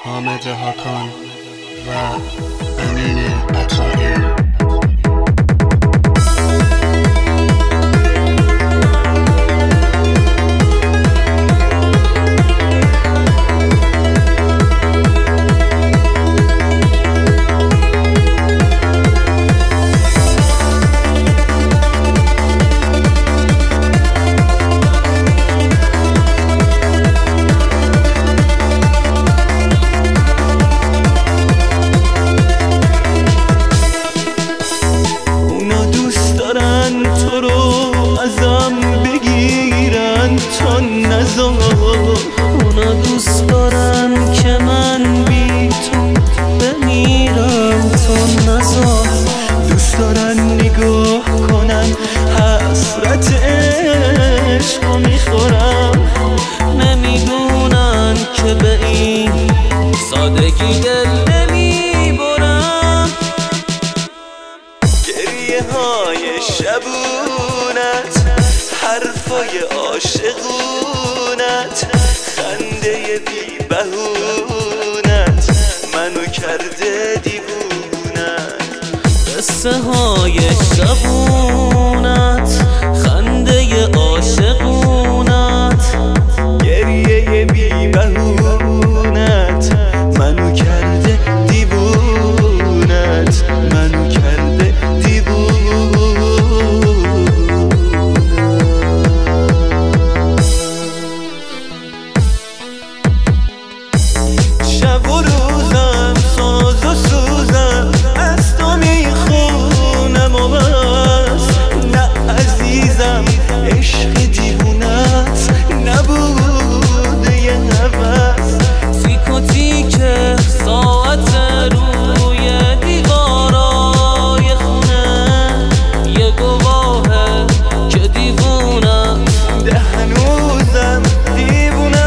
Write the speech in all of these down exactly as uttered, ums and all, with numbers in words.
حامد هاکان و امین عطایی. اونا دوست دارن که من بی تو بمیرم، تو نذار. دوست دارن نگاه کنن حسرت عشقو میخورم، نمیدونن که به این سادگی دل نمیبرم. گریه های شبونت، حرفای عاشقونت، خنده بی بهونت منو کرده دیوونت. قصه های شبونت، خنده عاشقونت، گریه بی بهونت منو کرده دیوونت، منو کرده دیوونت. شب و روزم ساز و سوزم از تو میخونم و بس. نه عزیزم عشق دیوونت نبوده یه نفس. تیک و تیک ساعت روی دیوارای خونه یه گواهه که دیوونم ده هنوزم دیوونم.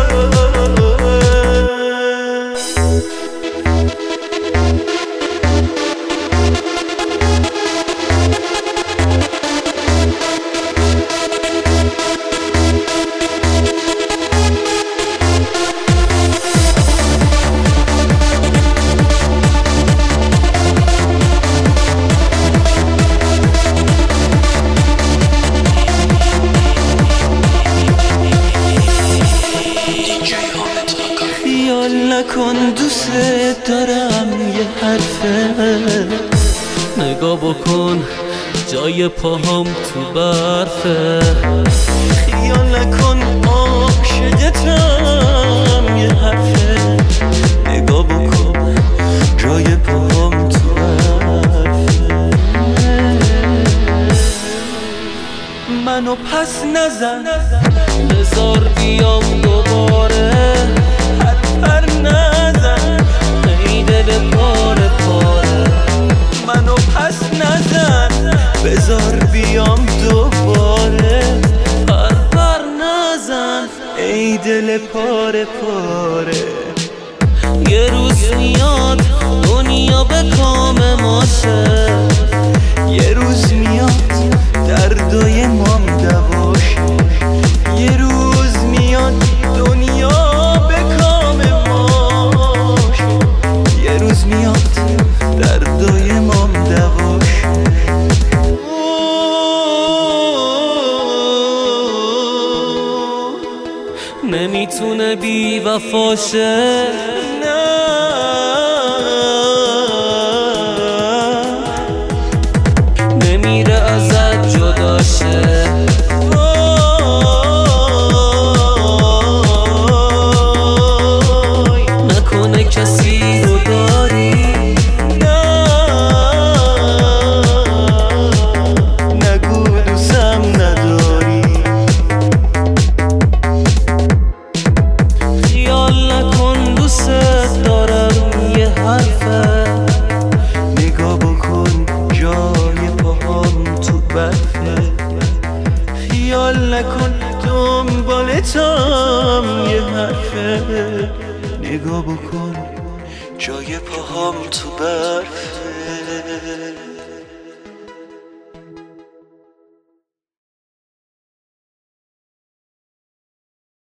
خیال نکن دوست دارم یه حرفه، نگاه بکن جای پاهم تو برفه. خیال نکن عاشقتم یه حرفه، نگاه بکن جای پاهم تو برفه. منو پس نزن، بذار بیام دوباره. پر نزن ای دل پاره پاره، منو پس نزن، بذار بیام دوباره. پر پر نزن ای دل پاره پاره. یه روز میاد دنیا به کام ماشه، یه روز میاد دردای مام دواشه. یه روز میاد دنیا به کام ماشه، یه روز میاد دردای مام دواشه. نمیتونه بی وفاشه، نمیره ازت جداشه. نکنه کسی رو داری، نگو دوستم نداری. خیال نکن دوست دارم یه حرفه، نگاه بکن جای پاهم تو برفه. خیال نکن دنبالتم یه حرفه، نگاه بکن جای پاهم تو برفه.